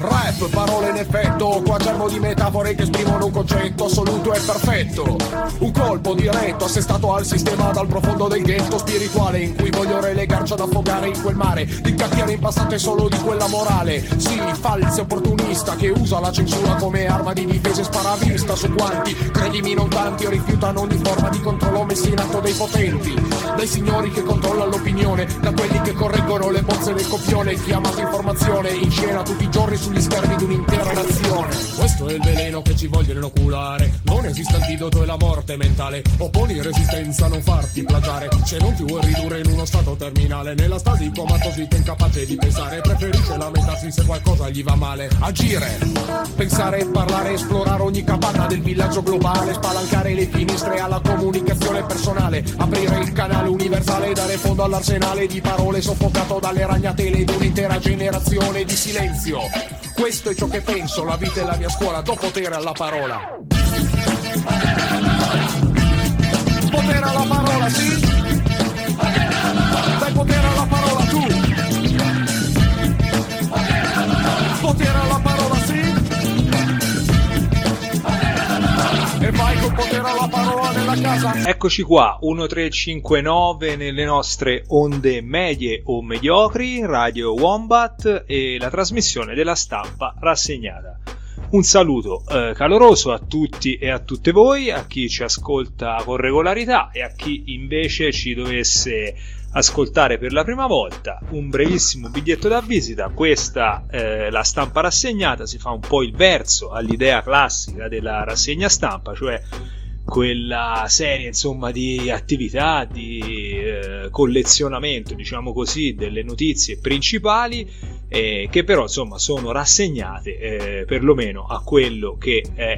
Rap, parole in effetto, quaderno di metafore che esprimono un concetto assoluto e perfetto. Un colpo diretto assestato al sistema dal profondo del ghetto spirituale in cui voglio relegarci ad affogare in quel mare di chiacchiere impastate solo di quella morale. Sì, falso opportunista che usa la censura come arma di difesa e sparavista su quanti, credimi non tanti, rifiutano ogni forma di controllo messo in atto dai potenti, dai signori che controllano l'opinione, da quelli che correggono le bozze del copione, chiamato informazione in scena tutti i giorni sugli schermi di un'intera nazione. Questo è il veleno che ci vogliono inoculare, non esiste antidoto e la morte mentale, opponi resistenza, non farti plagiare, se non ti vuoi ridurre in uno stato terminale, nella stasi comatosita incapace di pensare, preferisce lamentarsi se qualcosa gli va male. Agire, pensare, parlare, esplorare ogni capanna del villaggio globale, spalancare le finestre alla comunicazione personale, aprire il canale universale, dare fondo all'arsenale di parole soffocato dalle ragnatele di un'intera generazione di silenzio. Questo è ciò che penso, la vita è la mia scuola, do potere alla parola. Potere alla parola, sì? Dai potere alla parola tu. Potere alla parola, sì? E vai col potere alla parola nella casa. Eccoci qua, 1359 nelle nostre onde medie o mediocri, Radio Wombat e la trasmissione della stampa rassegnata. Un saluto caloroso a tutti e a tutte voi, a chi ci ascolta con regolarità e a chi invece ci dovesse ascoltare per la prima volta. Un brevissimo biglietto da visita, questa la stampa rassegnata, si fa un po' il verso all'idea classica della rassegna stampa, cioè quella serie insomma di attività di collezionamento, diciamo così, delle notizie principali che però insomma sono rassegnate perlomeno a quello che è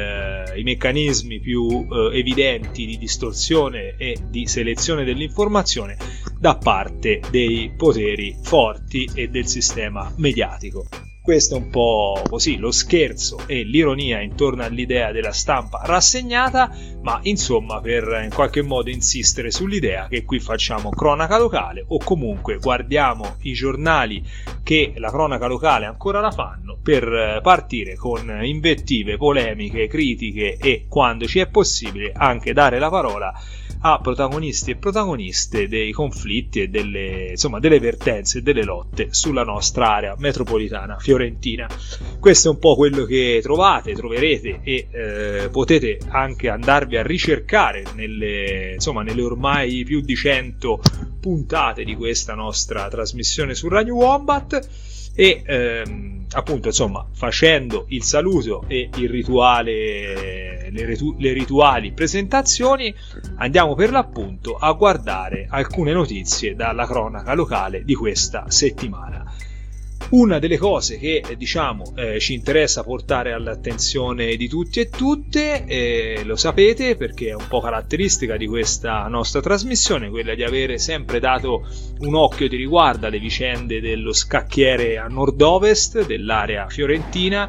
i meccanismi più evidenti di distorsione e di selezione dell'informazione da parte dei poteri forti e del sistema mediatico. Questo è un po' così lo scherzo e l'ironia intorno all'idea della stampa rassegnata, ma insomma per in qualche modo insistere sull'idea che qui facciamo cronaca locale o comunque guardiamo i giornali che la cronaca locale ancora la fanno per partire con invettive, polemiche, critiche e quando ci è possibile anche dare la parola a protagonisti e protagoniste dei conflitti e delle vertenze e delle lotte sulla nostra area metropolitana fiorentina. Questo è un po' quello che troverete e potete anche andarvi a ricercare nelle ormai più di 100 puntate di questa nostra trasmissione su Radio Wombat. E appunto insomma facendo il saluto e il rituale, le rituali presentazioni, andiamo per l'appunto a guardare alcune notizie dalla cronaca locale di questa settimana. Una delle cose che ci interessa portare all'attenzione di tutti e tutte, lo sapete perché è un po' caratteristica di questa nostra trasmissione, quella di avere sempre dato un occhio di riguardo alle vicende dello scacchiere a nord-ovest dell'area fiorentina,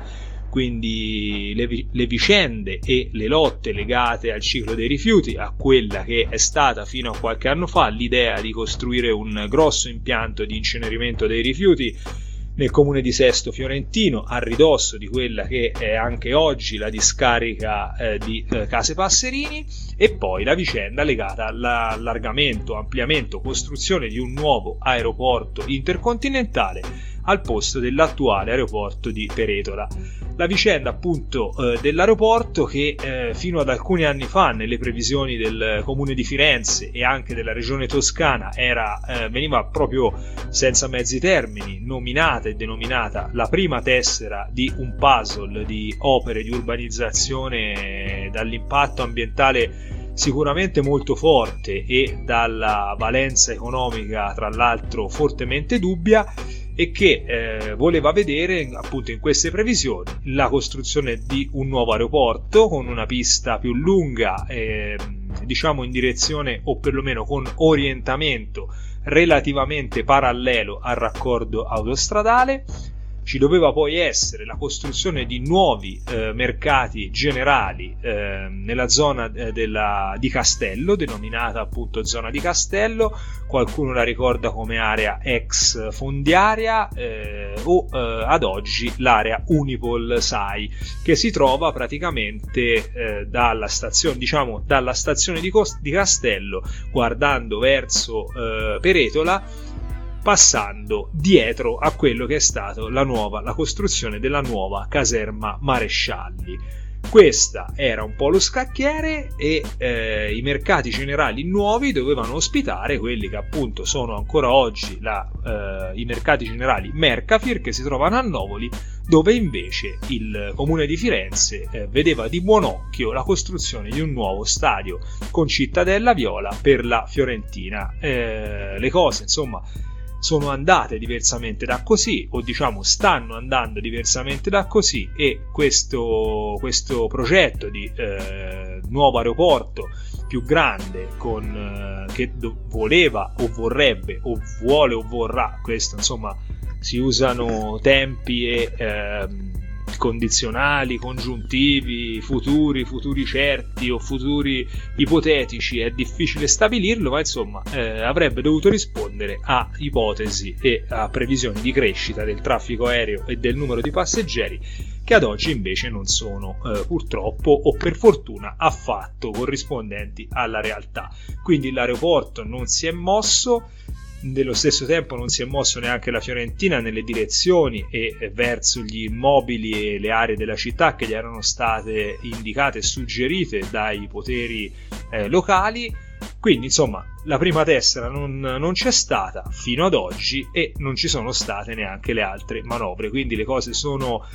quindi le vicende e le lotte legate al ciclo dei rifiuti, a quella che è stata fino a qualche anno fa l'idea di costruire un grosso impianto di incenerimento dei rifiuti nel comune di Sesto Fiorentino, a ridosso di quella che è anche oggi la discarica di Case Passerini, e poi la vicenda legata all'allargamento, ampliamento, costruzione di un nuovo aeroporto intercontinentale al posto dell'attuale aeroporto di Peretola. La vicenda appunto dell'aeroporto che fino ad alcuni anni fa nelle previsioni del comune di Firenze e anche della regione toscana veniva proprio senza mezzi termini nominata e denominata la prima tessera di un puzzle di opere di urbanizzazione dall'impatto ambientale sicuramente molto forte e dalla valenza economica tra l'altro fortemente dubbia, e che voleva vedere appunto in queste previsioni la costruzione di un nuovo aeroporto con una pista più lunga, in direzione o perlomeno con orientamento relativamente parallelo al raccordo autostradale, ci doveva poi essere la costruzione di nuovi mercati generali nella zona di Castello, denominata appunto zona di Castello. Qualcuno la ricorda come area ex fondiaria o ad oggi l'area Unipol SAI, che si trova praticamente dalla stazione di Castello, guardando verso Peretola, passando dietro a quello che è stato la costruzione della nuova caserma Marescialli. Questa era un po' lo scacchiere, e i mercati generali nuovi dovevano ospitare quelli che appunto sono ancora oggi i mercati generali Mercafir, che si trovano a Novoli, dove invece il comune di Firenze vedeva di buon occhio la costruzione di un nuovo stadio con cittadella viola per la Fiorentina. Le cose insomma sono andate diversamente da così, o diciamo stanno andando diversamente da così, e questo progetto di nuovo aeroporto più grande che voleva o vorrebbe o vuole o vorrà, questo insomma si usano tempi e condizionali, congiuntivi, futuri certi o futuri ipotetici, è difficile stabilirlo, ma insomma avrebbe dovuto rispondere a ipotesi e a previsioni di crescita del traffico aereo e del numero di passeggeri, che ad oggi invece non sono purtroppo o per fortuna affatto corrispondenti alla realtà. Quindi l'aeroporto non si è mosso. Nello stesso tempo non si è mosso neanche la Fiorentina nelle direzioni e verso gli immobili e le aree della città che gli erano state indicate e suggerite dai poteri locali. Quindi insomma la prima tessera non c'è stata fino ad oggi, e non ci sono state neanche le altre manovre, quindi le cose sono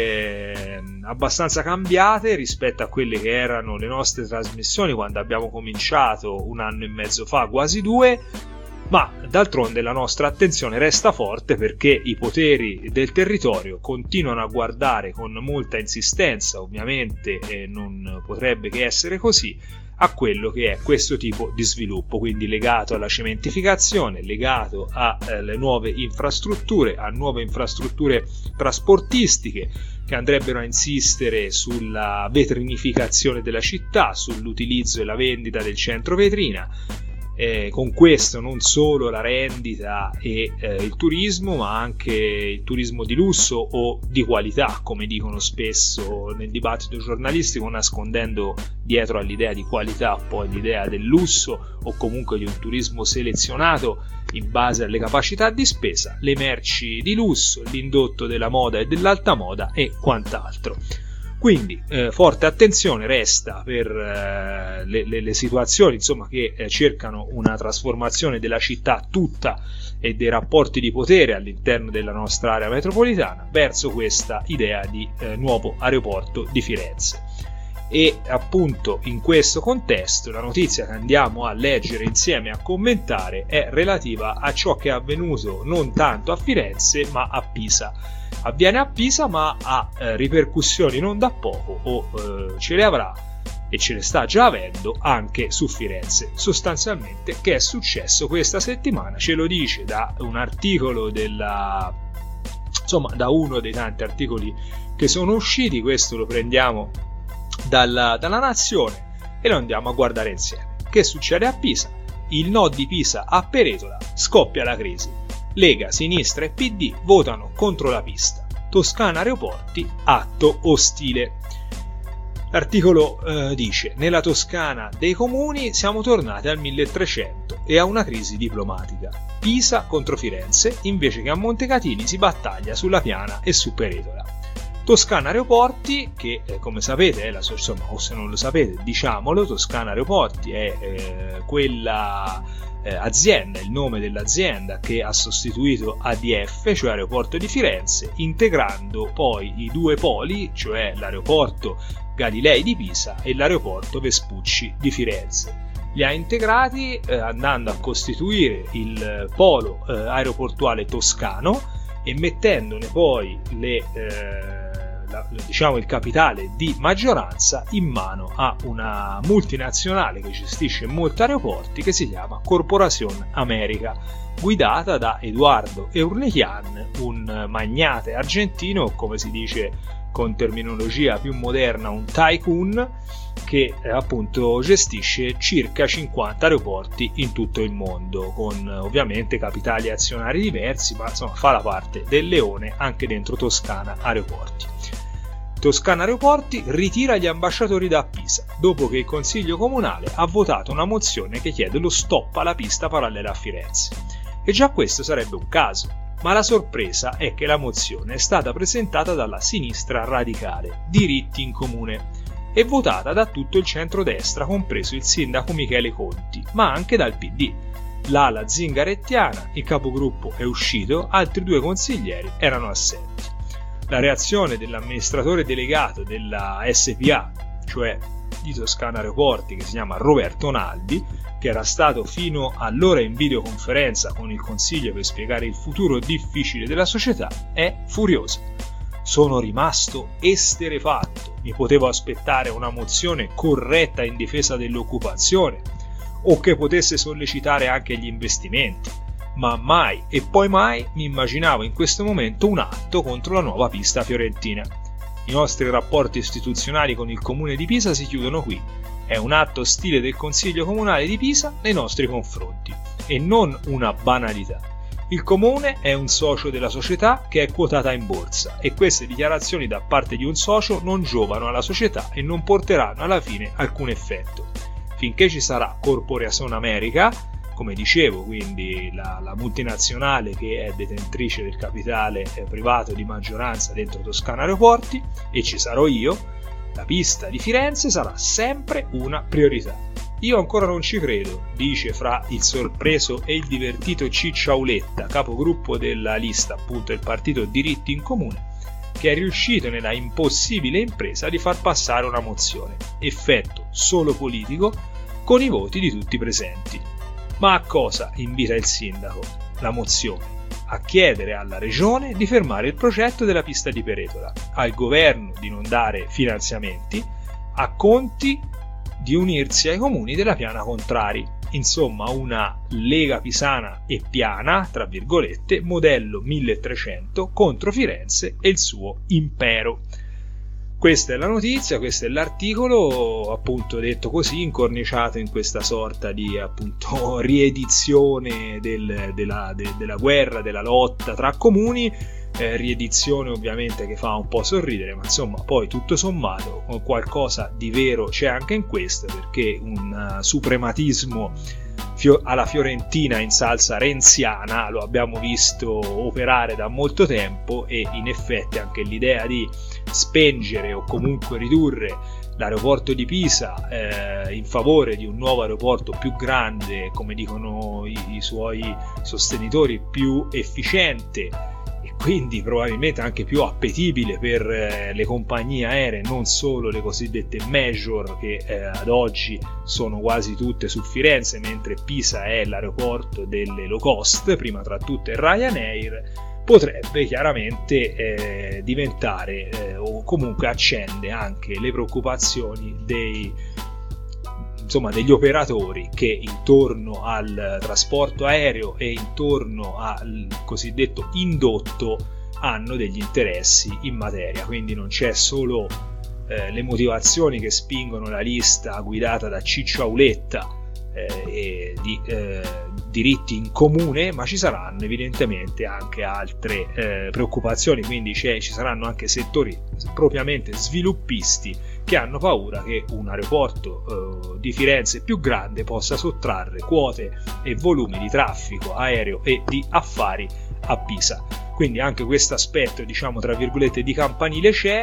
abbastanza cambiate rispetto a quelle che erano le nostre trasmissioni quando abbiamo cominciato 1 anno e mezzo fa, quasi 2. Ma d'altronde la nostra attenzione resta forte, perché i poteri del territorio continuano a guardare con molta insistenza, ovviamente non potrebbe che essere così, a quello che è questo tipo di sviluppo, quindi legato alla cementificazione, legato alle nuove infrastrutture, a nuove infrastrutture trasportistiche che andrebbero a insistere sulla vetrinificazione della città, sull'utilizzo e la vendita del centro vetrina. Con questo non solo la rendita e il turismo, ma anche il turismo di lusso o di qualità, come dicono spesso nel dibattito giornalistico, nascondendo dietro all'idea di qualità poi l'idea del lusso o comunque di un turismo selezionato in base alle capacità di spesa, le merci di lusso, l'indotto della moda e dell'alta moda e quant'altro. Quindi forte attenzione resta per le situazioni insomma, che cercano una trasformazione della città tutta e dei rapporti di potere all'interno della nostra area metropolitana verso questa idea di nuovo aeroporto di Firenze. E appunto in questo contesto la notizia che andiamo a leggere insieme, a commentare, è relativa a ciò che è avvenuto non tanto a Firenze ma a Pisa. Avviene a Pisa, ma ha ripercussioni non da poco, o ce le avrà e ce le sta già avendo anche su Firenze. Sostanzialmente, che è successo questa settimana? Ce lo dice da un articolo da uno dei tanti articoli che sono usciti. Questo lo prendiamo dalla Nazione e lo andiamo a guardare insieme. Che succede a Pisa? Il no di Pisa a Peretola, scoppia la crisi. Lega, Sinistra e PD votano contro la pista. Toscana Aeroporti, atto ostile. L'articolo dice: nella Toscana dei comuni siamo tornati al 1300 e a una crisi diplomatica. Pisa contro Firenze, invece che a Montecatini si battaglia sulla Piana e su Peretola. Toscana Aeroporti, che come sapete è o se non lo sapete diciamolo, Toscana Aeroporti è quella azienda, il nome dell'azienda che ha sostituito ADF, cioè Aeroporto di Firenze, integrando poi i due poli, cioè l'aeroporto Galilei di Pisa e l'aeroporto Vespucci di Firenze. Li ha integrati andando a costituire il polo aeroportuale toscano e mettendone poi il capitale di maggioranza in mano a una multinazionale che gestisce molti aeroporti, che si chiama Corporación América, guidata da Eduardo Eurnechian, un magnate argentino, come si dice con terminologia più moderna un tycoon, che appunto gestisce circa 50 aeroporti in tutto il mondo, con ovviamente capitali azionari diversi, ma insomma fa la parte del leone anche dentro Toscana Aeroporti. Toscana Aeroporti ritira gli ambasciatori da Pisa dopo che il Consiglio Comunale ha votato una mozione che chiede lo stop alla pista parallela a Firenze. E già questo sarebbe un caso, ma la sorpresa è che la mozione è stata presentata dalla sinistra radicale, Diritti in Comune, e votata da tutto il centrodestra, compreso il sindaco Michele Conti, ma anche dal PD. L'ala zingarettiana, il capogruppo è uscito, altri 2 consiglieri erano assenti. La reazione dell'amministratore delegato della SPA, cioè di Toscana Aeroporti, che si chiama Roberto Naldi, che era stato fino allora in videoconferenza con il Consiglio per spiegare il futuro difficile della società, è furiosa. Sono rimasto esterrefatto, mi potevo aspettare una mozione corretta in difesa dell'occupazione o che potesse sollecitare anche gli investimenti, ma mai e poi mai mi immaginavo in questo momento un atto contro la nuova pista fiorentina. I nostri rapporti istituzionali con il Comune di Pisa si chiudono qui. È un atto ostile del Consiglio Comunale di Pisa nei nostri confronti e non una banalità. Il Comune è un socio della società che è quotata in borsa e queste dichiarazioni da parte di un socio non giovano alla società e non porteranno alla fine alcun effetto. Finché ci sarà Corporación América, come dicevo, quindi la multinazionale che è detentrice del capitale privato di maggioranza dentro Toscana Aeroporti, e ci sarò io, la pista di Firenze sarà sempre una priorità. Io ancora non ci credo, dice fra il sorpreso e il divertito Ciccio Auletta, capogruppo della lista appunto del partito Diritti in Comune, che è riuscito nella impossibile impresa di far passare una mozione, effetto solo politico, con i voti di tutti i presenti. Ma a cosa invita il sindaco? La mozione. A chiedere alla regione di fermare il progetto della pista di Peretola, al governo di non dare finanziamenti, a Conti di unirsi ai comuni della piana contrari. Insomma, una Lega Pisana e piana, tra virgolette, modello 1300 contro Firenze e il suo impero. Questa è la notizia, questo è l'articolo, appunto detto così, incorniciato in questa sorta di appunto riedizione della guerra, della lotta tra comuni, riedizione ovviamente che fa un po' sorridere, ma insomma poi tutto sommato qualcosa di vero c'è anche in questo, perché un suprematismo alla fiorentina in salsa renziana lo abbiamo visto operare da molto tempo, e in effetti anche l'idea di spengere o comunque ridurre l'aeroporto di Pisa in favore di un nuovo aeroporto più grande, come dicono i suoi sostenitori, più efficiente e quindi probabilmente anche più appetibile per le compagnie aeree, non solo le cosiddette major che ad oggi sono quasi tutte su Firenze, mentre Pisa è l'aeroporto delle low cost, prima tra tutte Ryanair, potrebbe chiaramente diventare o comunque accende anche le preoccupazioni degli operatori che intorno al trasporto aereo e intorno al cosiddetto indotto hanno degli interessi in materia. Quindi non c'è solo le motivazioni che spingono la lista guidata da Ciccio Auletta di Diritti in Comune, ma ci saranno evidentemente anche altre preoccupazioni, quindi ci saranno anche settori propriamente sviluppisti che hanno paura che un aeroporto di Firenze più grande possa sottrarre quote e volumi di traffico aereo e di affari a Pisa. Quindi anche questo aspetto, diciamo tra virgolette, di campanile c'è,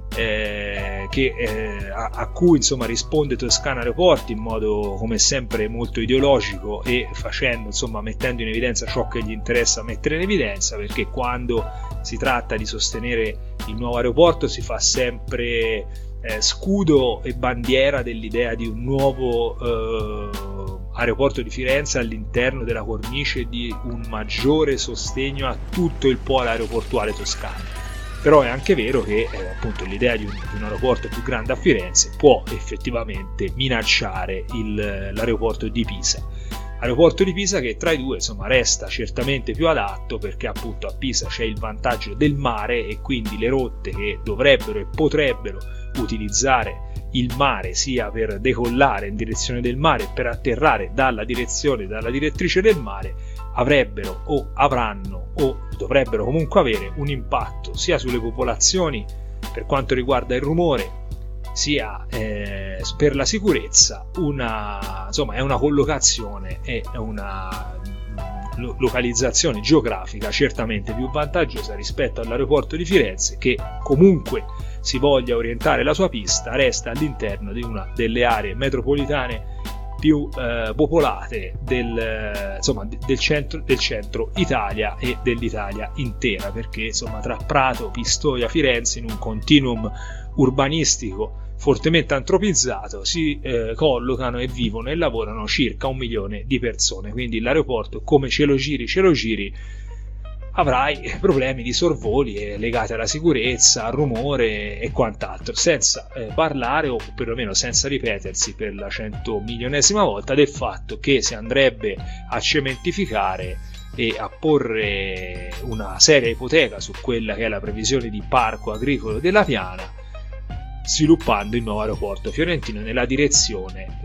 a cui insomma risponde Toscana Aeroporti in modo come sempre molto ideologico e mettendo in evidenza ciò che gli interessa mettere in evidenza, perché quando si tratta di sostenere il nuovo aeroporto si fa sempre scudo e bandiera dell'idea di un nuovo aeroporto di Firenze all'interno della cornice di un maggiore sostegno a tutto il polo aeroportuale toscano. Però è anche vero che appunto l'idea di un aeroporto più grande a Firenze può effettivamente minacciare l'aeroporto di Pisa. aeroporto di Pisa, che tra i due insomma resta certamente più adatto, perché appunto a Pisa c'è il vantaggio del mare e quindi le rotte che dovrebbero e potrebbero utilizzare il mare sia per decollare in direzione del mare e per atterrare dalla direttrice del mare avrebbero o avranno o dovrebbero comunque avere un impatto sia sulle popolazioni per quanto riguarda il rumore, sia per la sicurezza. È una collocazione e una localizzazione geografica certamente più vantaggiosa rispetto all'aeroporto di Firenze, che comunque si voglia orientare la sua pista resta all'interno di una delle aree metropolitane più popolate del centro Italia e dell'Italia intera, perché insomma tra Prato, Pistoia, Firenze, in un continuum urbanistico fortemente antropizzato si collocano e vivono e lavorano circa 1 milione di persone, quindi l'aeroporto, come ce lo giri, avrai problemi di sorvoli legati alla sicurezza, al rumore e quant'altro, senza parlare, o perlomeno senza ripetersi per la 100.000ª volta, del fatto che si andrebbe a cementificare e a porre una seria ipoteca su quella che è la previsione di parco agricolo della Piana, sviluppando il nuovo aeroporto fiorentino nella direzione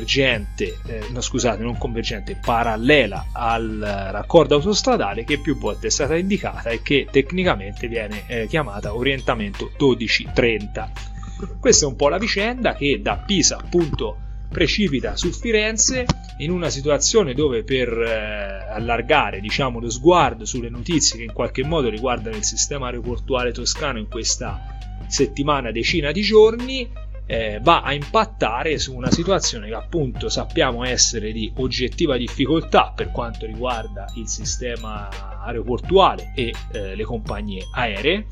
parallela al raccordo autostradale che più volte è stata indicata e che tecnicamente viene chiamata orientamento 1230. Questa è un po' la vicenda che da Pisa appunto precipita su Firenze, in una situazione dove per allargare lo sguardo sulle notizie che in qualche modo riguardano il sistema aeroportuale toscano in questa settimana, decina di giorni, va a impattare su una situazione che appunto sappiamo essere di oggettiva difficoltà per quanto riguarda il sistema aeroportuale e le compagnie aeree,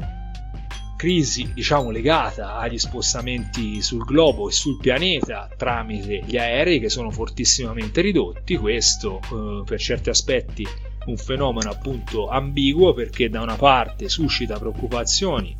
crisi legata agli spostamenti sul globo e sul pianeta tramite gli aerei che sono fortissimamente ridotti. Questo per certi aspetti un fenomeno appunto ambiguo, perché da una parte suscita preoccupazioni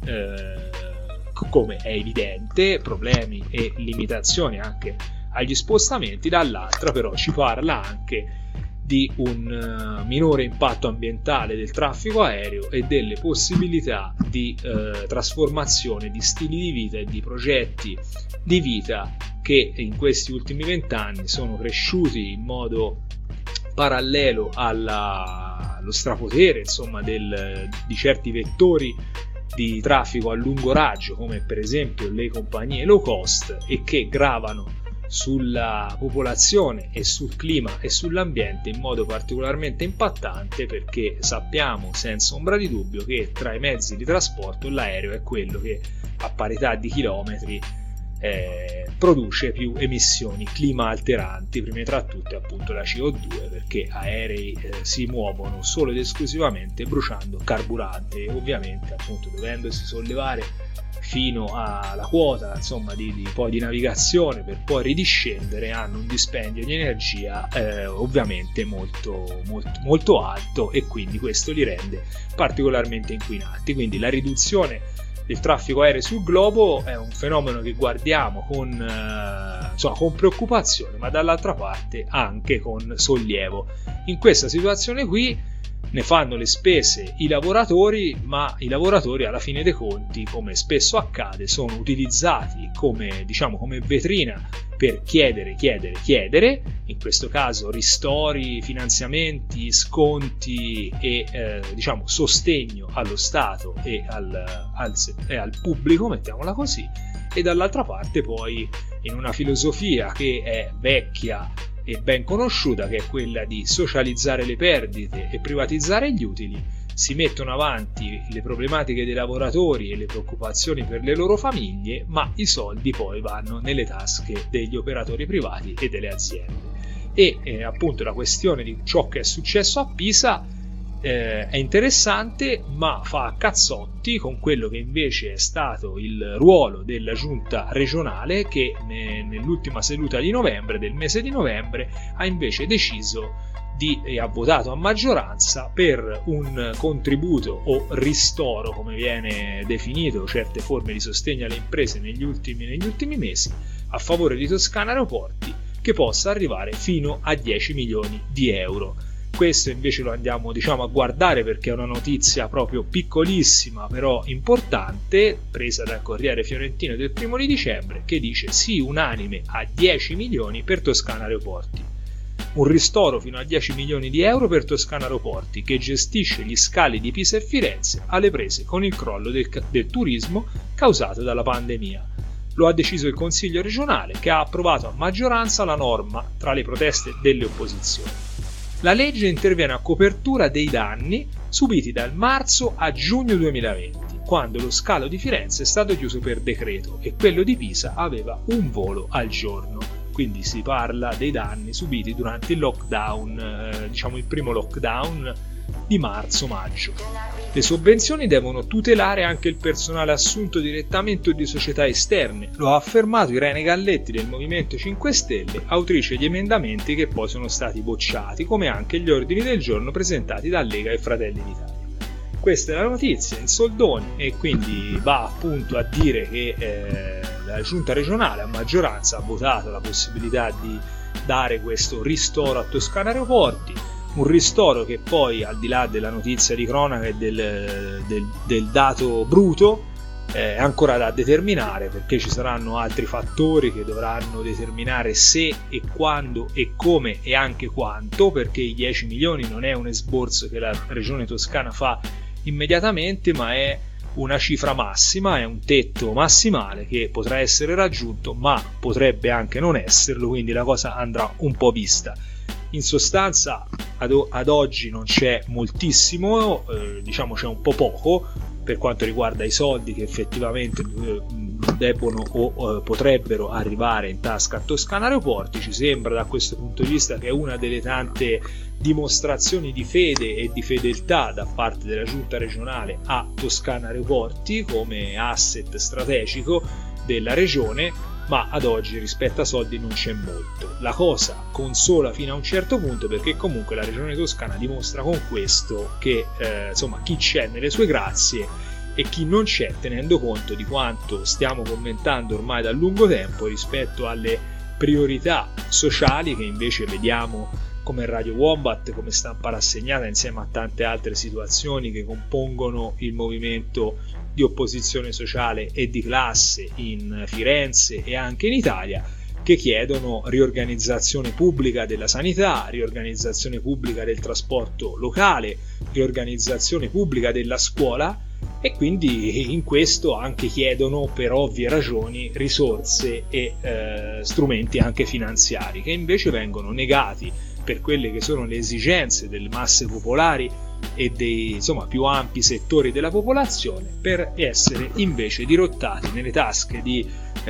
come è evidente, problemi e limitazioni anche agli spostamenti, dall'altra però ci parla anche di un minore impatto ambientale del traffico aereo e delle possibilità di trasformazione di stili di vita e di progetti di vita che in questi ultimi 20 anni sono cresciuti in modo parallelo allo strapotere di certi vettori di traffico a lungo raggio, come per esempio le compagnie low cost, e che gravano sulla popolazione e sul clima e sull'ambiente in modo particolarmente impattante, perché sappiamo senza ombra di dubbio che tra i mezzi di trasporto l'aereo è quello che a parità di chilometri produce più emissioni clima alteranti, prima tra tutte appunto la CO2, perché aerei si muovono solo ed esclusivamente bruciando carburante e ovviamente appunto dovendosi sollevare fino alla quota di navigazione per poi ridiscendere, hanno un dispendio di energia ovviamente molto, molto, molto alto, e quindi questo li rende particolarmente inquinanti. Quindi la riduzione del traffico aereo sul globo è un fenomeno che guardiamo con preoccupazione, ma dall'altra parte anche con sollievo. In questa situazione qui ne fanno le spese i lavoratori, ma i lavoratori alla fine dei conti, come spesso accade, sono utilizzati come vetrina per chiedere, in questo caso ristori, finanziamenti, sconti e sostegno allo Stato e al pubblico, mettiamola così, e dall'altra parte poi in una filosofia che è vecchia e ben conosciuta, che è quella di socializzare le perdite e privatizzare gli utili, si mettono avanti le problematiche dei lavoratori e le preoccupazioni per le loro famiglie, ma i soldi poi vanno nelle tasche degli operatori privati e delle aziende. E appunto la questione di ciò che è successo a Pisa è interessante, ma fa a cazzotti con quello che invece è stato il ruolo della giunta regionale, che nell'ultima seduta di novembre, del mese di novembre, ha invece deciso e ha votato a maggioranza per un contributo o ristoro, come viene definito, certe forme di sostegno alle imprese negli ultimi mesi, a favore di Toscana Aeroporti, che possa arrivare fino a 10 milioni di euro. Questo invece lo andiamo a guardare perché è una notizia proprio piccolissima però importante, presa dal Corriere Fiorentino del 1 di dicembre, che dice sì unanime a 10 milioni per Toscana Aeroporti. Un ristoro fino a 10 milioni di euro per Toscana Aeroporti, che gestisce gli scali di Pisa e Firenze alle prese con il crollo del turismo causato dalla pandemia. Lo ha deciso il Consiglio regionale, che ha approvato a maggioranza la norma tra le proteste delle opposizioni. La legge interviene a copertura dei danni subiti dal marzo a giugno 2020, quando lo scalo di Firenze è stato chiuso per decreto e quello di Pisa aveva un volo al giorno. Quindi si parla dei danni subiti durante il lockdown, il primo lockdown di marzo-maggio. Le sovvenzioni devono tutelare anche il personale assunto direttamente o di società esterne, lo ha affermato Irene Galletti del Movimento 5 Stelle, autrice di emendamenti che poi sono stati bocciati, come anche gli ordini del giorno presentati da Lega e Fratelli d'Italia. Questa è la notizia in soldoni e quindi va appunto a dire che la giunta regionale a maggioranza ha votato la possibilità di dare questo ristoro a Toscana Aeroporti, un ristoro che poi, al di là della notizia di cronaca e del dato bruto, è ancora da determinare, perché ci saranno altri fattori che dovranno determinare se e quando e come e anche quanto, perché i 10 milioni non è un esborso che la regione toscana fa immediatamente, ma è una cifra massima, è un tetto massimale che potrà essere raggiunto, ma potrebbe anche non esserlo, quindi la cosa andrà un po' vista. In sostanza ad oggi non c'è moltissimo, c'è un po' poco per quanto riguarda i soldi che effettivamente debbono o potrebbero arrivare in tasca a Toscana Aeroporti. Ci sembra da questo punto di vista che è una delle tante dimostrazioni di fede e di fedeltà da parte della giunta regionale a Toscana Aeroporti come asset strategico della regione, ma ad oggi rispetto a soldi non c'è molto. La cosa consola fino a un certo punto, perché comunque la regione toscana dimostra con questo che chi c'è nelle sue grazie e chi non c'è, tenendo conto di quanto stiamo commentando ormai da lungo tempo rispetto alle priorità sociali che invece vediamo come Radio Wombat, come Stampa Rassegnata, insieme a tante altre situazioni che compongono il movimento di opposizione sociale e di classe in Firenze e anche in Italia, che chiedono riorganizzazione pubblica della sanità, riorganizzazione pubblica del trasporto locale, riorganizzazione pubblica della scuola, e quindi in questo anche chiedono, per ovvie ragioni, risorse e strumenti anche finanziari, che invece vengono negati per quelle che sono le esigenze delle masse popolari e dei più ampi settori della popolazione, per essere invece dirottati nelle tasche di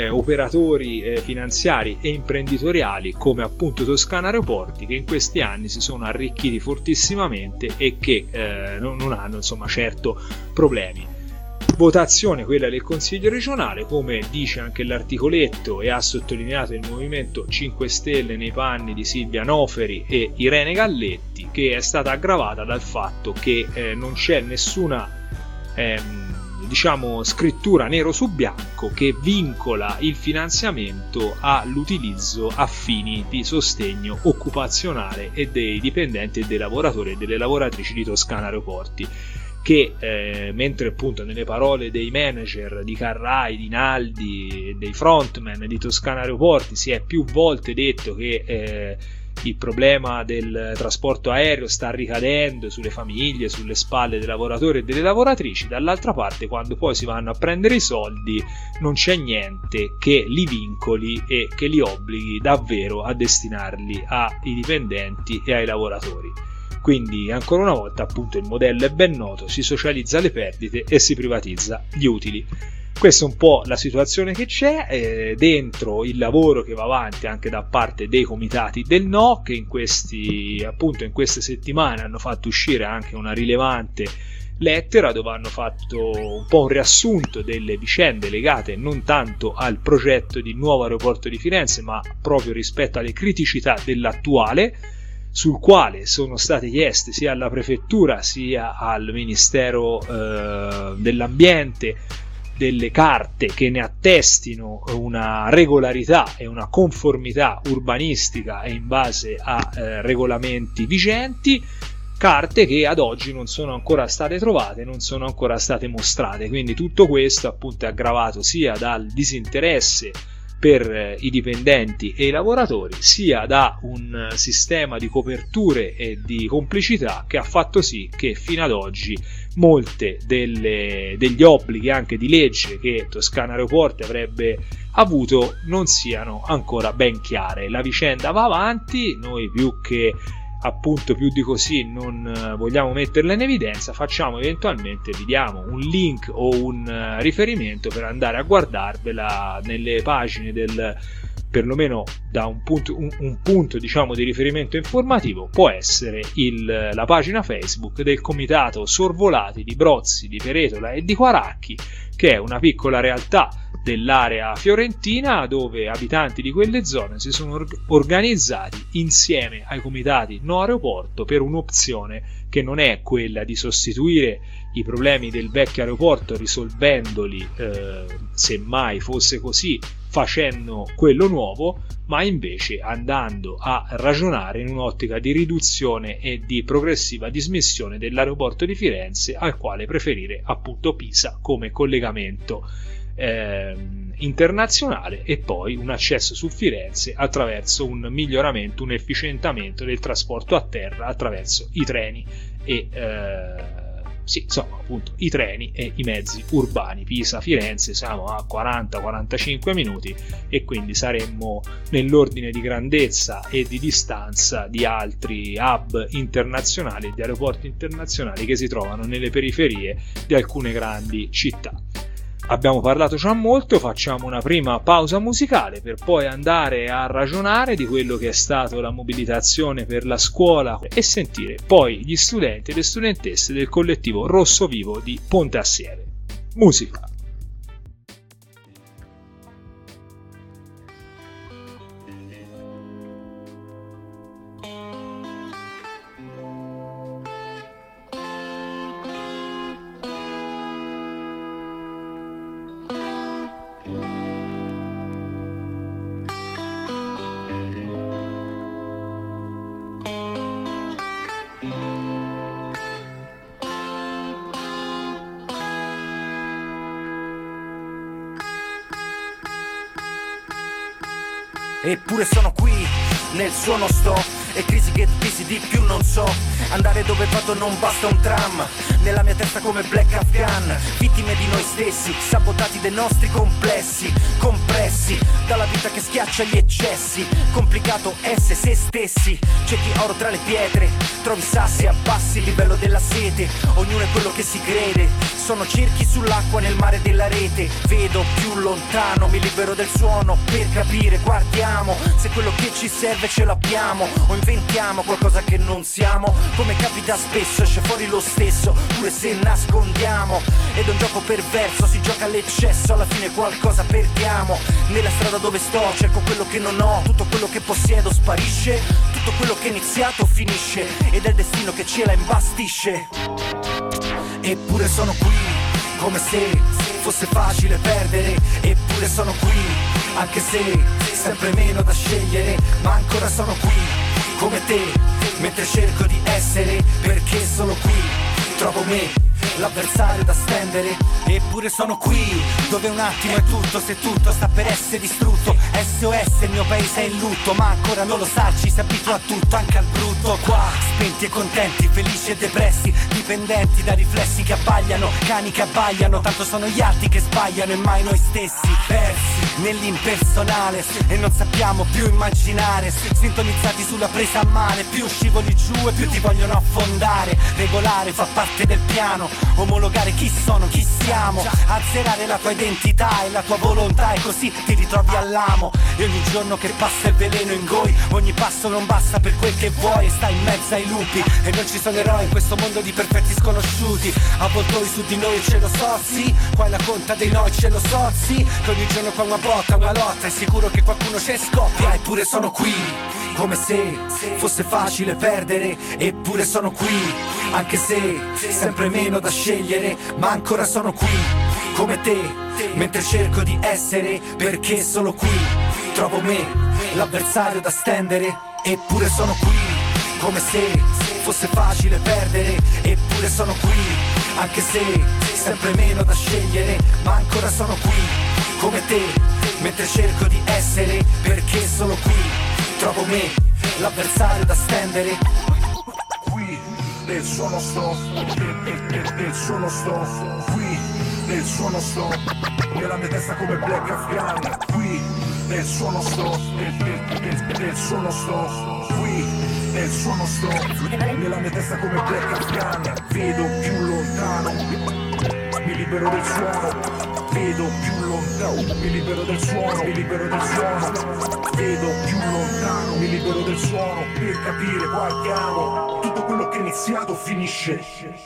operatori finanziari e imprenditoriali come appunto Toscana Aeroporti, che in questi anni si sono arricchiti fortissimamente e che non hanno certo problemi. Votazione quella del Consiglio regionale, come dice anche l'articoletto e ha sottolineato il Movimento 5 Stelle nei panni di Silvia Noferi e Irene Galletti, che è stata aggravata dal fatto che non c'è nessuna scrittura nero su bianco che vincola il finanziamento all'utilizzo a fini di sostegno occupazionale e dei dipendenti e dei lavoratori e delle lavoratrici di Toscana Aeroporti, che mentre appunto nelle parole dei manager di Carrai, di Naldi e dei frontman di Toscana Aeroporti si è più volte detto che il problema del trasporto aereo sta ricadendo sulle famiglie, sulle spalle dei lavoratori e delle lavoratrici, dall'altra parte quando poi si vanno a prendere i soldi non c'è niente che li vincoli e che li obblighi davvero a destinarli ai dipendenti e ai lavoratori. Quindi ancora una volta appunto il modello è ben noto: si socializza le perdite e si privatizza gli utili. Questa è un po' la situazione che c'è dentro il lavoro che va avanti anche da parte dei comitati del no, che in queste settimane hanno fatto uscire anche una rilevante lettera dove hanno fatto un po' un riassunto delle vicende legate non tanto al progetto di nuovo aeroporto di Firenze, ma proprio rispetto alle criticità dell'attuale, sul quale sono state chieste sia alla prefettura sia al Ministero dell'Ambiente delle carte che ne attestino una regolarità e una conformità urbanistica e in base a regolamenti vigenti, carte che ad oggi non sono ancora state trovate, non sono ancora state mostrate. Quindi tutto questo appunto è aggravato sia dal disinteresse per i dipendenti e i lavoratori, sia da un sistema di coperture e di complicità che ha fatto sì che fino ad oggi molte degli obblighi anche di legge che Toscana Aeroporti avrebbe avuto non siano ancora ben chiare. La vicenda va avanti, noi più di così non vogliamo metterla in evidenza, facciamo eventualmente, vi diamo un link o un riferimento per andare a guardarvela nelle pagine perlomeno da un punto diciamo di riferimento informativo. Può essere la pagina Facebook del Comitato Sorvolati di Brozzi, di Peretola e di Quaracchi, che è una piccola realtà dell'area fiorentina dove abitanti di quelle zone si sono organizzati insieme ai comitati no aeroporto per un'opzione che non è quella di sostituire i problemi del vecchio aeroporto risolvendoli, se mai fosse così, facendo quello nuovo, ma invece andando a ragionare in un'ottica di riduzione e di progressiva dismissione dell'aeroporto di Firenze, al quale preferire appunto Pisa come collegamento internazionale, e poi un accesso su Firenze attraverso un miglioramento, un efficientamento del trasporto a terra attraverso i treni e appunto i treni e i mezzi urbani. Pisa-Firenze siamo a 40-45 minuti e quindi saremmo nell'ordine di grandezza e di distanza di altri hub internazionali e di aeroporti internazionali che si trovano nelle periferie di alcune grandi città. Abbiamo parlato già molto, facciamo una prima pausa musicale per poi andare a ragionare di quello che è stato la mobilitazione per la scuola e sentire poi gli studenti e le studentesse del collettivo Rosso Vivo di Ponte Assieve. Musica. Eppure sono qui, nel suono sto, e crisi che divisi di più non so. Andare dove vado non basta un tram, nella mia testa come Black Afghan. Vittime di noi stessi, sabotati dai nostri complessi, compressi dalla vita che schiaccia gli eccessi. Complicato essere se stessi, cerchi oro tra le pietre, trovi sassi, abbassi il livello della sete. Ognuno è quello che si crede, sono cerchi sull'acqua nel mare della rete. Vedo più lontano, mi libero del suono per capire, guardiamo se quello che ci serve ce l'abbiamo o inventiamo qualcosa che non siamo. Come capita spesso esce fuori lo stesso, pure se nascondiamo. Ed è un gioco perverso, si gioca all'eccesso, alla fine qualcosa perdiamo. Nella strada dove sto cerco quello che non ho, tutto quello che possiedo sparisce, tutto quello che è iniziato finisce, ed è il destino che ce la imbastisce. Eppure sono qui, come se fosse facile perdere. Eppure sono qui, anche se sempre meno da scegliere, ma ancora sono qui, come te, mentre cerco di essere, perché sono qui, trovo me, l'avversario da stendere. Eppure sono qui, dove un attimo è tutto, se tutto sta per essere distrutto. SOS, il mio paese è in lutto, ma ancora non lo sa, ci si abitua a tutto, anche al brutto. Qua, spenti e contenti, felici e depressi, dipendenti da riflessi che abbagliano, cani che abbagliano, tanto sono gli altri che sbagliano e mai noi stessi. Persi nell'impersonale e non sappiamo più immaginare, sintonizzati sulla presa a male, più scivoli giù e più ti vogliono affondare. Regolare fa parte del piano, omologare chi sono, chi siamo, azzerare la tua identità e la tua volontà, e così ti ritrovi all'amo. E ogni giorno che passa è veleno in goi, ogni passo non basta per quel che vuoi, e stai in mezzo ai lupi e non ci sono eroi in questo mondo di perfetti sconosciuti. Avvoltoi su di noi ce lo so, sì, qua è la conta dei noi ce lo so, sì, che ogni giorno qua una botta, una lotta, è sicuro che qualcuno ci scoppia. Eppure sono qui, come se fosse facile perdere. Eppure sono qui, anche se sempre meno da scegliere, ma ancora sono qui, come te, mentre cerco di essere, perché solo qui trovo me, l'avversario da stendere. Eppure sono qui, come se fosse facile perdere. Eppure sono qui, anche se sempre meno da scegliere, ma ancora sono qui, come te, mentre cerco di essere, perché solo qui trovo me, l'avversario da stendere. Qui nel suono sto, nel suono sto, qui nel suono sto, nella mia testa come Black Afghan. Qui nel suono sto, nel suono sto, qui nel suono sto, nella mia testa come Black Afghan. Vedo più lontano, mi libero del suono, vedo più lontano, mi libero del suono, mi libero del suono, vedo più lontano, mi libero del suono, per capire qualche amo, tutto quello che è iniziato finisce.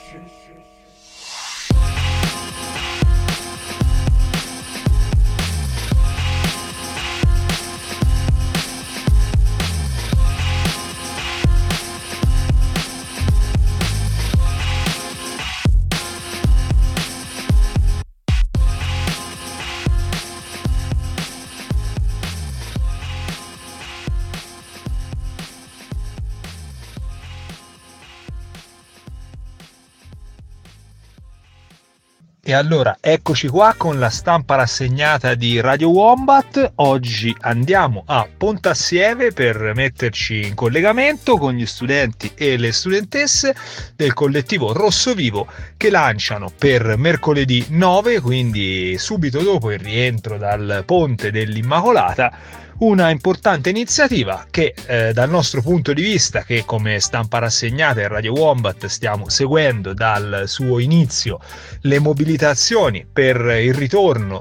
E allora eccoci qua con la stampa rassegnata di Radio Wombat. Oggi andiamo a Pontassieve per metterci in collegamento con gli studenti e le studentesse del collettivo Rosso Vivo, che lanciano per mercoledì 9, quindi subito dopo il rientro dal Ponte dell'Immacolata, una importante iniziativa che dal nostro punto di vista, che come stampa rassegnata e Radio Wombat stiamo seguendo dal suo inizio le mobilitazioni per il ritorno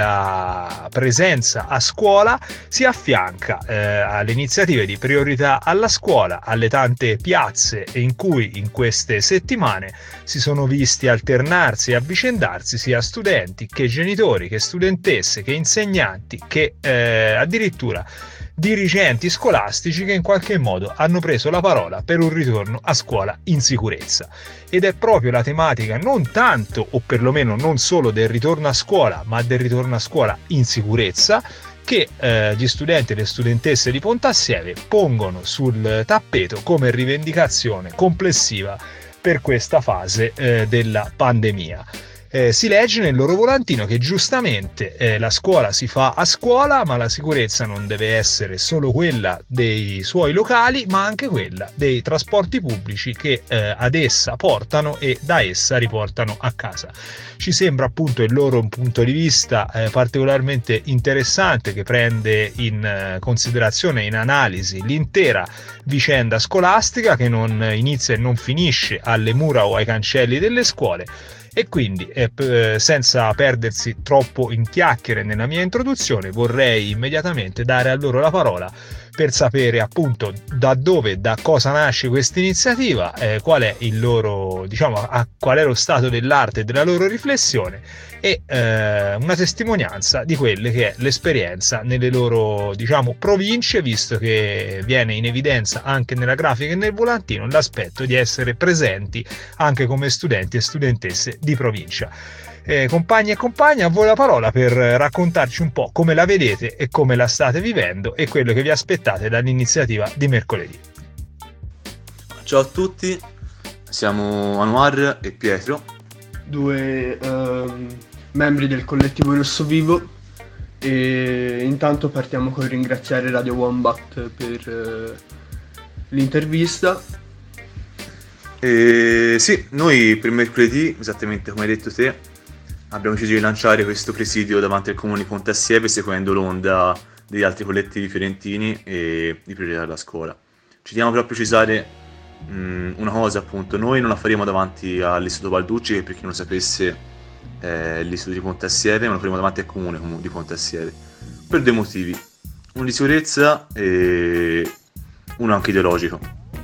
della presenza a scuola, si affianca alle iniziative di priorità alla scuola, alle tante piazze in cui in queste settimane si sono visti alternarsi e avvicendarsi sia studenti che genitori, che studentesse, che insegnanti, che addirittura dirigenti scolastici, che in qualche modo hanno preso la parola per un ritorno a scuola in sicurezza. Ed è proprio la tematica non tanto, o perlomeno non solo, del ritorno a scuola, ma del ritorno a scuola in sicurezza, che gli studenti e le studentesse di Pontassieve pongono sul tappeto come rivendicazione complessiva per questa fase della pandemia. Si legge nel loro volantino che giustamente la scuola si fa a scuola, ma la sicurezza non deve essere solo quella dei suoi locali, ma anche quella dei trasporti pubblici che ad essa portano e da essa riportano a casa. Ci sembra appunto il loro un punto di vista particolarmente interessante, che prende in considerazione, in analisi, l'intera vicenda scolastica, che non inizia e non finisce alle mura o ai cancelli delle scuole. E quindi, senza perdersi troppo in chiacchiere nella mia introduzione, vorrei immediatamente dare a loro la parola per sapere appunto da dove, da cosa nasce questa iniziativa, qual è il loro, qual è lo stato dell'arte e della loro riflessione, e una testimonianza di quelle che è l'esperienza nelle loro province, visto che viene in evidenza anche nella grafica e nel volantino l'aspetto di essere presenti anche come studenti e studentesse di provincia. Compagni e compagne, a voi la parola per raccontarci un po' come la vedete e come la state vivendo e quello che vi aspettate dall'iniziativa di mercoledì. Ciao a tutti, siamo Anwar e Pietro, due membri del collettivo Rosso Vivo, e intanto partiamo con ringraziare Radio Wombat per l'intervista. Sì, noi per mercoledì, esattamente come hai detto te, abbiamo deciso di lanciare questo presidio davanti al comune di Pontassieve, seguendo l'onda degli altri collettivi fiorentini e di priorità alla scuola. Ci teniamo però a precisare una cosa, appunto: noi non la faremo davanti all'Istituto Balducci, che per chi non lo sapesse è l'Istituto di Pontassieve, ma lo faremo davanti al comune di Pontassieve, per due motivi: uno di sicurezza e uno anche ideologico.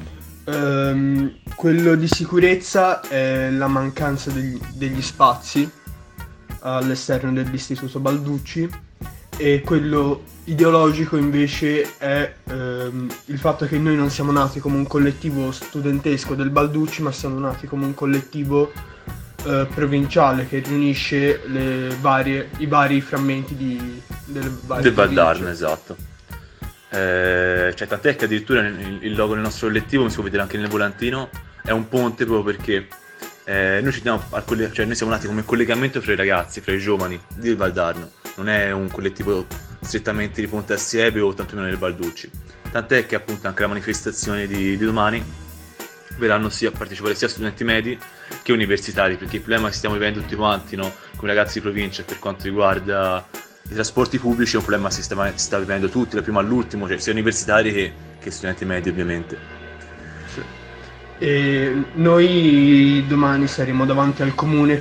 Quello di sicurezza è la mancanza degli spazi all'esterno dell'Istituto Balducci, e quello ideologico invece è il fatto che noi non siamo nati come un collettivo studentesco del Balducci, ma siamo nati come un collettivo provinciale che riunisce i vari frammenti del Val d'Arno, esatto. Cioè, tant'è che addirittura il logo del nostro collettivo, come si può vedere anche nel volantino, è un ponte proprio perché noi ci diamo cioè noi siamo nati come collegamento fra i ragazzi, fra i giovani del Val d'Arno. Non è un collettivo strettamente di Ponte Assieve o tantomeno del Balducci. Tant'è che appunto anche la manifestazione di domani verranno a partecipare sia studenti medi che universitari, perché il problema che stiamo vivendo tutti quanti, no, come ragazzi di provincia per quanto riguarda i trasporti pubblici, è un problema che si sta vivendo tutti, da primo all'ultimo, cioè sia universitari che studenti medi ovviamente. Sì. E noi domani saremo davanti al comune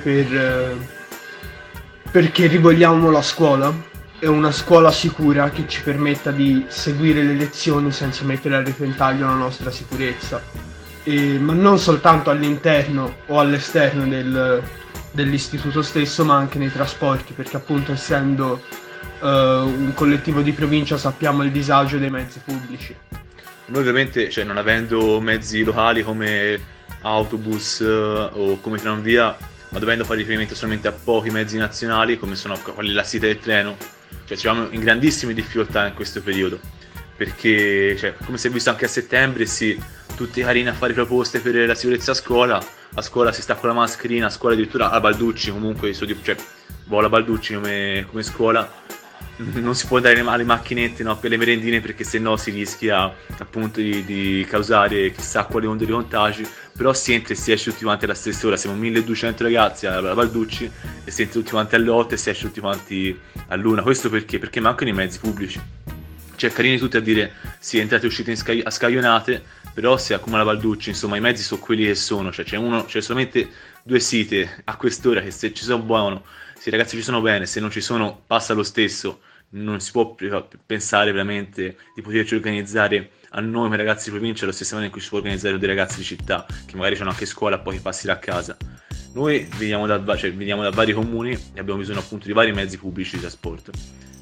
perché rivogliamo la scuola. È una scuola sicura che ci permetta di seguire le lezioni senza mettere a repentaglio la nostra sicurezza, ma non soltanto all'interno o all'esterno dell'istituto stesso, ma anche nei trasporti, perché appunto essendo un collettivo di provincia sappiamo il disagio dei mezzi pubblici. Noi ovviamente, cioè, non avendo mezzi locali come autobus o come tranvia, ma dovendo fare riferimento solamente a pochi mezzi nazionali come sono quelli della sita del treno, cioè ci troviamo in grandissime difficoltà in questo periodo, perché cioè, come si è visto anche a settembre, sì, tutti carini a fare proposte per la sicurezza a scuola si sta con la mascherina, a scuola addirittura a Balducci comunque, cioè vola Balducci come scuola, non si può dare alle macchinette, no, per le merendine, perché sennò si rischia appunto di causare chissà quali onde di contagi. Però si entra e si esce tutti quanti alla stessa ora, siamo 1200 ragazzi a Balducci e si entra tutti quanti all'8 e si esce tutti quanti all'1. Questo perché mancano i mezzi pubblici. Cioè carini tutti a dire sì, entrate e uscite a scaglionate, però se accumula Balducci, insomma i mezzi sono quelli che sono, cioè c'è solamente 2 site a quest'ora che se ci sono buono, se i ragazzi ci sono bene, se non ci sono passa lo stesso. Non si può pensare veramente di poterci organizzare a noi come ragazzi di provincia allo stesso modo in cui si può organizzare dei ragazzi di città che magari hanno anche scuola e poi passi a casa. Noi veniamo da vari comuni e abbiamo bisogno appunto di vari mezzi pubblici di trasporto.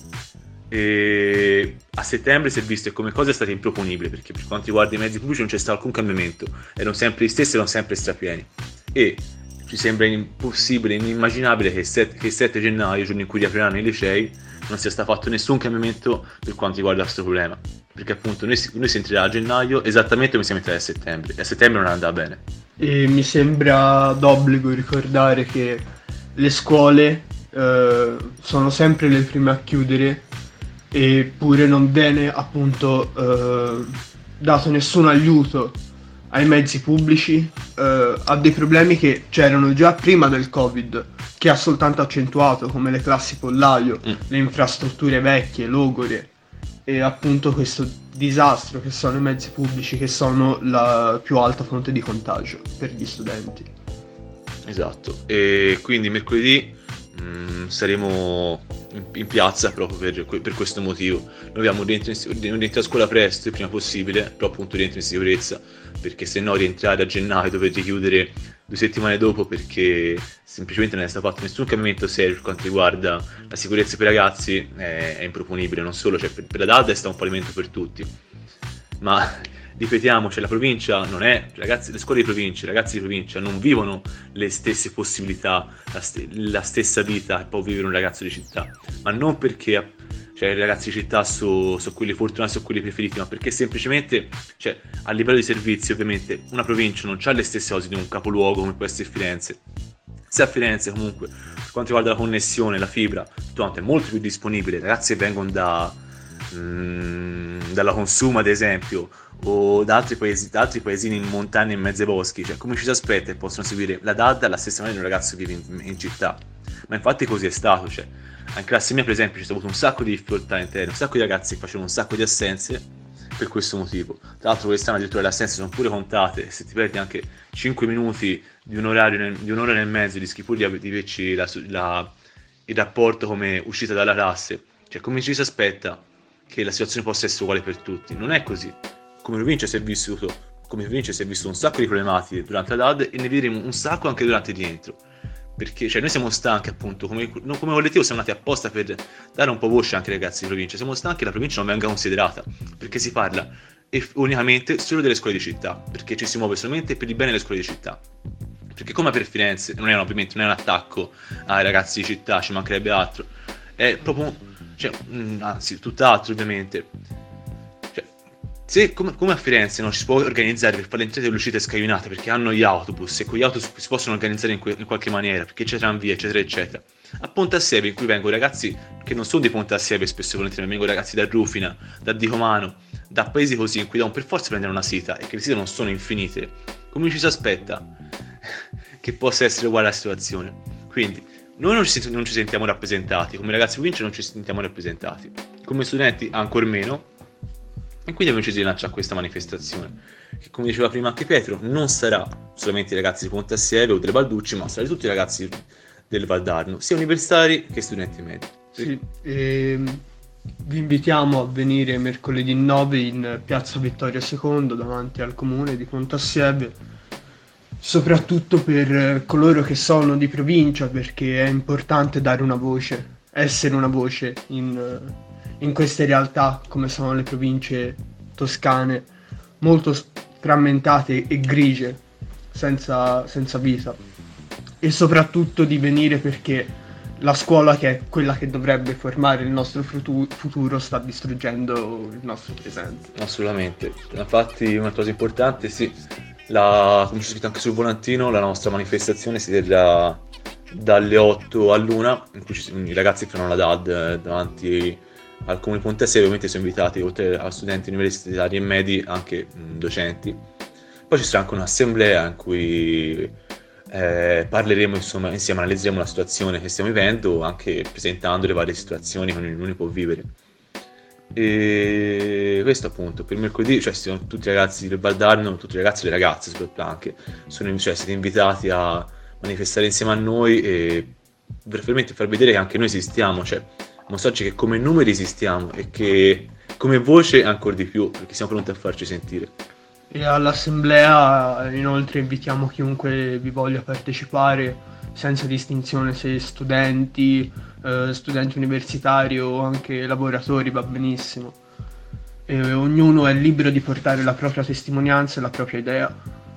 E a settembre si è visto che come cosa è stata improponibile, perché per quanto riguarda i mezzi pubblici non c'è stato alcun cambiamento, erano sempre gli stessi, erano sempre strapieni, e ci sembra impossibile, inimmaginabile che il 7 gennaio, giorno in cui riapriranno i licei, non sia stato fatto nessun cambiamento per quanto riguarda questo problema, perché appunto noi si entrerà a gennaio esattamente come siamo entrati a settembre, e a settembre non andava bene. E mi sembra d'obbligo ricordare che le scuole sono sempre le prime a chiudere, eppure non viene appunto dato nessun aiuto ai mezzi pubblici, a dei problemi che c'erano già prima del Covid, che ha soltanto accentuato, come le classi pollaio, le infrastrutture vecchie, logore, e appunto questo disastro che sono i mezzi pubblici, che sono la più alta fonte di contagio per gli studenti. Esatto, e quindi mercoledì saremo in piazza proprio per questo motivo. Noi dobbiamo rientrare a scuola presto, il prima possibile, però appunto rientro in sicurezza, perché se no rientrare a gennaio, dover richiudere 2 settimane dopo, perché semplicemente non è stato fatto nessun cambiamento serio per quanto riguarda la sicurezza per i ragazzi, è improponibile. Non solo, cioè per la DAD è stato un fallimento per tutti, ma ripetiamo, cioè la provincia non è, ragazzi, le scuole di provincia, i ragazzi di provincia non vivono le stesse possibilità, la stessa vita che può vivere un ragazzo di città, ma non perché cioè, i ragazzi di città sono quelli fortunati, sono quelli preferiti, ma perché semplicemente, cioè, a livello di servizi, ovviamente una provincia non ha le stesse cose di un capoluogo come può essere Firenze. Se a Firenze comunque per quanto riguarda la connessione, la fibra, tutto quanto è molto più disponibile, ragazzi che vengono dalla Consuma ad esempio, o da altri paesini in montagna, in mezzo ai boschi, cioè come ci si aspetta che possono seguire la DAD alla stessa maniera di un ragazzo che vive in città. Ma infatti così è stato, cioè in classe mia per esempio c'è stato un sacco di difficoltà interne, un sacco di ragazzi che facevano un sacco di assenze per questo motivo. Tra l'altro quest'anno addirittura le assenze sono pure contate, se ti perdi anche 5 minuti di un'ora nel mezzo rischi pure di averci il rapporto come uscita dalla classe. Cioè come ci si aspetta che la situazione possa essere uguale per tutti? Non è così. Come provincia si è vissuto un sacco di problematiche durante la DAD, e ne vedremo un sacco anche durante il rientro, perché cioè, noi siamo stanchi appunto, come collettivo siamo nati apposta per dare un po' voce anche ai ragazzi di provincia. Siamo stanchi che la provincia non venga considerata, perché si parla unicamente solo delle scuole di città, perché ci si muove solamente per il bene delle scuole di città. perché come per Firenze non è ovviamente non è un attacco ai ragazzi di città, ci mancherebbe altro, è proprio, cioè, anzi tutt'altro ovviamente, cioè, se come a Firenze non ci si può organizzare per fare le entrate e le uscite scaglionate perché hanno gli autobus e quegli autobus si possono organizzare in qualche maniera perché c'è tranvia eccetera eccetera, a Pontassieve in cui vengono ragazzi che non sono di Pontassieve spesso e volentieri, vengono ragazzi da Rufina, da Dicomano, da paesi così in cui devono per forza prendere una sita e che le site non sono infinite, come ci si aspetta che possa essere uguale la situazione? Quindi noi non ci sentiamo rappresentati, come ragazzi di provincia non ci sentiamo rappresentati, come studenti ancor meno, e quindi abbiamo deciso di lanciare questa manifestazione che, come diceva prima anche Pietro, non sarà solamente i ragazzi di Pontassieve o delle Balducci, ma sarà di tutti i ragazzi del Valdarno, sia universitari che studenti medi. Sì, vi invitiamo a venire mercoledì 9 in piazza Vittorio II davanti al comune di Pontassieve, soprattutto per coloro che sono di provincia, perché è importante dare una voce, essere una voce in queste realtà come sono le province toscane, molto frammentate e grigie, senza vita, e soprattutto di venire perché la scuola, che è quella che dovrebbe formare il nostro futuro, sta distruggendo il nostro presente. Assolutamente, infatti una cosa importante, sì, come c'è scritto anche sul volantino, la nostra manifestazione si terrà dalle 8 all'1, in cui i ragazzi faranno la DAD davanti al comune Pontassieve, ovviamente sono invitati oltre a studenti universitari e medi anche docenti. Poi ci sarà anche un'assemblea in cui parleremo, insomma, insieme analizzeremo la situazione che stiamo vivendo, anche presentando le varie situazioni che ognuno può vivere. E questo appunto per mercoledì, cioè siamo tutti i ragazzi del Valdarno, tutti i ragazzi e le ragazze soprattutto anche, siete invitati a manifestare insieme a noi e veramente far vedere che anche noi esistiamo, cioè mostrarci che come numeri esistiamo e che come voce ancora di più, perché siamo pronti a farci sentire. E all'assemblea inoltre invitiamo chiunque vi voglia partecipare, senza distinzione se studenti universitari o anche lavoratori, va benissimo. E ognuno è libero di portare la propria testimonianza e la propria idea.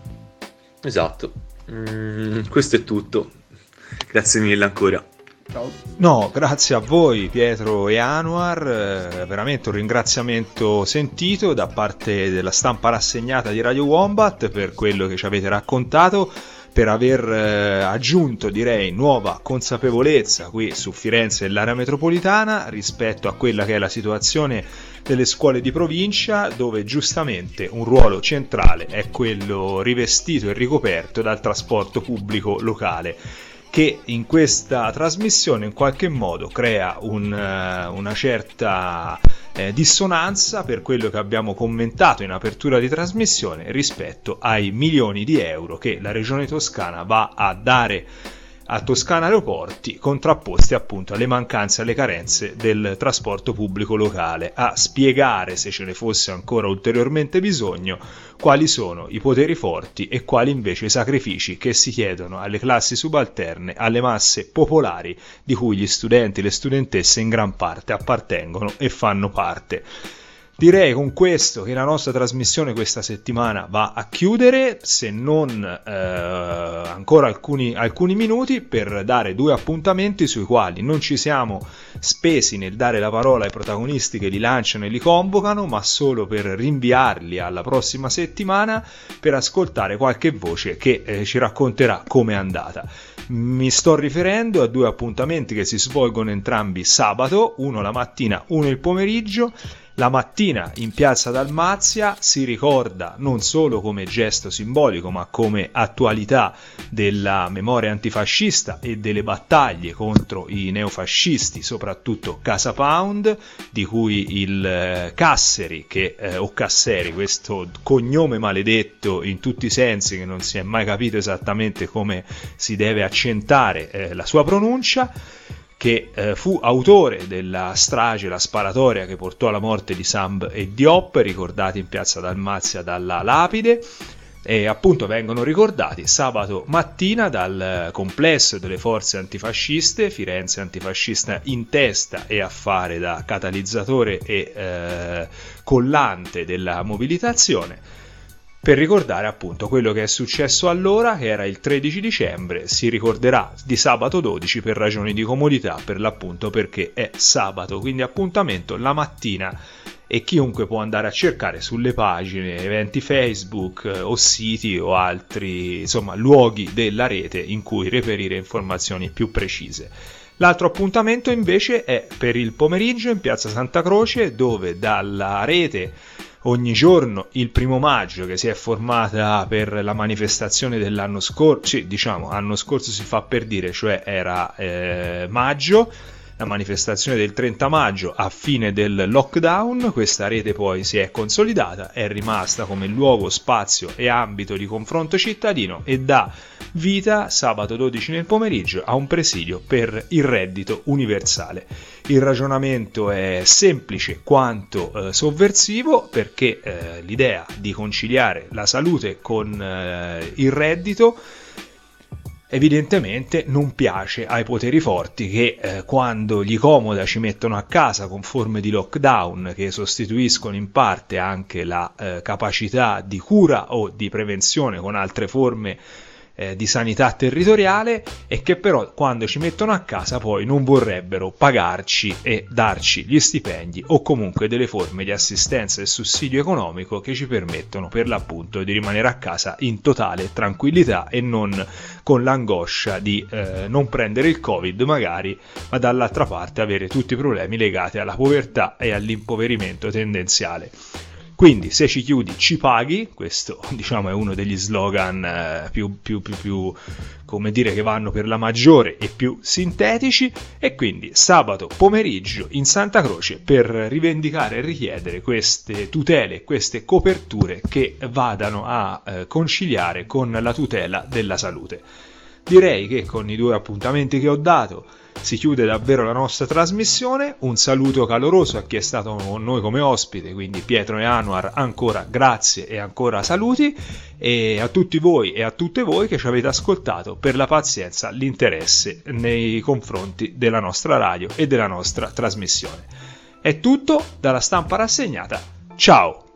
Esatto. Questo è tutto. Grazie mille ancora. Ciao. No, grazie a voi Pietro e Anwar, veramente un ringraziamento sentito da parte della stampa rassegnata di Radio Wombat per quello che ci avete raccontato, per aver aggiunto, direi, nuova consapevolezza qui su Firenze e l'area metropolitana rispetto a quella che è la situazione delle scuole di provincia, dove giustamente un ruolo centrale è quello rivestito e ricoperto dal trasporto pubblico locale, che in questa trasmissione in qualche modo crea una certa dissonanza per quello che abbiamo commentato in apertura di trasmissione rispetto ai milioni di euro che la Regione Toscana va a dare a Toscana Aeroporti, contrapposti appunto alle mancanze e alle carenze del trasporto pubblico locale, a spiegare, se ce ne fosse ancora ulteriormente bisogno, quali sono i poteri forti e quali invece i sacrifici che si chiedono alle classi subalterne, alle masse popolari di cui gli studenti e le studentesse in gran parte appartengono e fanno parte. Direi con questo che la nostra trasmissione questa settimana va a chiudere, se non ancora alcuni minuti per dare due appuntamenti sui quali non ci siamo spesi nel dare la parola ai protagonisti che li lanciano e li convocano, ma solo per rinviarli alla prossima settimana per ascoltare qualche voce che ci racconterà com'è andata. Mi sto riferendo a due appuntamenti che si svolgono entrambi sabato, uno la mattina, uno il pomeriggio. La mattina in piazza Dalmazia si ricorda non solo come gesto simbolico ma come attualità della memoria antifascista e delle battaglie contro i neofascisti, soprattutto Casa Pound, di cui il Casseri, o Casseri, questo cognome maledetto in tutti i sensi che non si è mai capito esattamente come si deve accentare la sua pronuncia, che fu autore della strage, la sparatoria che portò alla morte di Samb e Diop, ricordati in piazza Dalmazia dalla lapide, e appunto vengono ricordati sabato mattina dal complesso delle forze antifasciste, Firenze antifascista in testa e a fare da catalizzatore e collante della mobilitazione. per ricordare appunto quello che è successo allora, che era il 13 dicembre, si ricorderà di sabato 12 per ragioni di comodità, per l'appunto perché è sabato, quindi appuntamento la mattina, e chiunque può andare a cercare sulle pagine, eventi Facebook o siti o altri, insomma, luoghi della rete in cui reperire informazioni più precise. L'altro appuntamento invece è per il pomeriggio in Piazza Santa Croce, dove dalla rete ogni giorno il 1° maggio, che si è formata per la manifestazione dell'anno scorso, sì, diciamo anno scorso si fa per dire, cioè era maggio, la manifestazione del 30 maggio a fine del lockdown. Questa rete poi si è consolidata, è rimasta come luogo, spazio e ambito di confronto cittadino e dà vita sabato 12 nel pomeriggio a un presidio per il reddito universale. Il ragionamento è semplice quanto sovversivo, perché l'idea di conciliare la salute con il reddito evidentemente non piace ai poteri forti che quando gli comoda ci mettono a casa con forme di lockdown che sostituiscono in parte anche la capacità di cura o di prevenzione con altre forme di sanità territoriale, e che però quando ci mettono a casa poi non vorrebbero pagarci e darci gli stipendi o comunque delle forme di assistenza e sussidio economico che ci permettono per l'appunto di rimanere a casa in totale tranquillità e non con l'angoscia di non prendere il Covid magari, ma dall'altra parte avere tutti i problemi legati alla povertà e all'impoverimento tendenziale. Quindi se ci chiudi ci paghi, questo diciamo è uno degli slogan più come dire, che vanno per la maggiore e più sintetici, e quindi sabato pomeriggio in Santa Croce per rivendicare e richiedere queste tutele, queste coperture che vadano a conciliare con la tutela della salute. Direi che con i 2 appuntamenti che ho dato si chiude davvero la nostra trasmissione. Un saluto caloroso a chi è stato con noi come ospite, quindi Pietro e Anwar, ancora grazie e ancora saluti, e a tutti voi e a tutte voi che ci avete ascoltato, per la pazienza, l'interesse nei confronti della nostra radio e della nostra trasmissione. È tutto dalla Stampa Rassegnata, ciao!